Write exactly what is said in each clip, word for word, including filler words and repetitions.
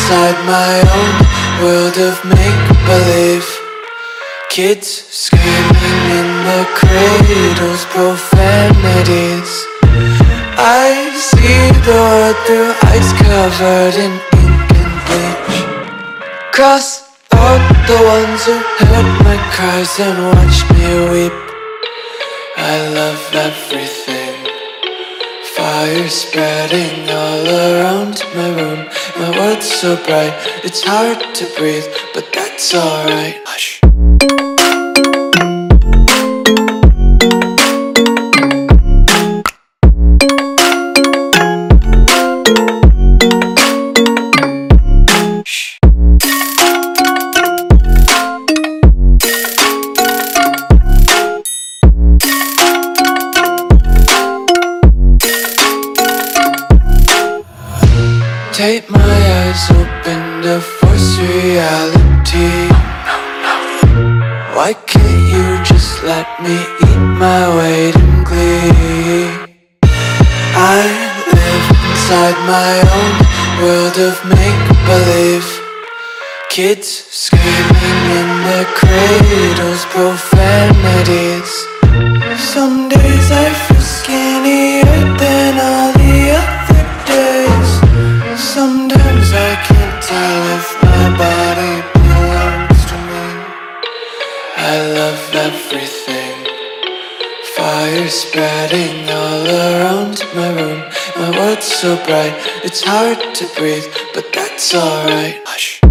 inside my own world of make-believe. Kids screaming in the cradles, profanities. I see the world through ice covered in ink and bleach. Cross out the ones who heard my cries and watched me weep. I love everything. Fire spreading all around my room. My world's so bright, it's hard to breathe, but that's alright. Hush. Take my eyes open to force reality. Why can't you just let me eat my weight in glee? I live inside my own world of make-believe. Kids screaming in their cradles, profanities. Some days I feel skinnier than all the other days. Sometimes I can't tell if my body belongs to me. I love everything. Fire spreading all around my room. My world's so bright, it's hard to breathe, but that's alright. Hush.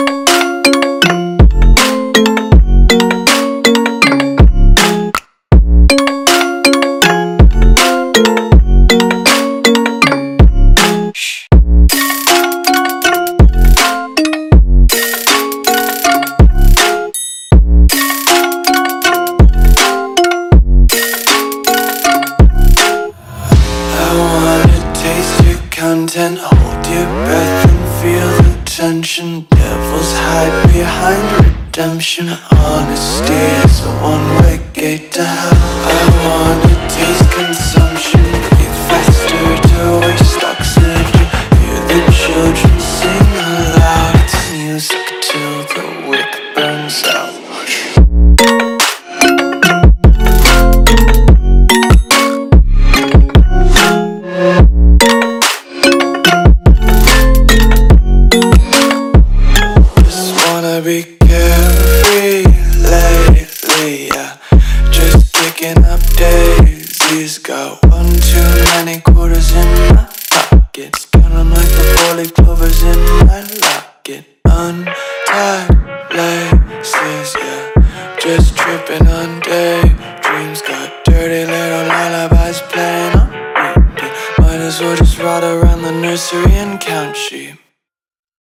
Content, hold your breath and feel the tension. Devils hide behind redemption. Honesty is a one-way gate to hell. I wanna taste consumption. Breathe faster to waste oxygen. Hear the children sing aloud. It's music till the wick burns out. Be carefree lately, yeah. Just picking up daisies. Got one too many quarters in my pockets. Count 'em like the four-leaf clovers in my locket. Untied laces, yeah. Just tripping on daydreams. Got dirty little lullabies playing on repeat. Might as well just ride around the nursery and count sheep.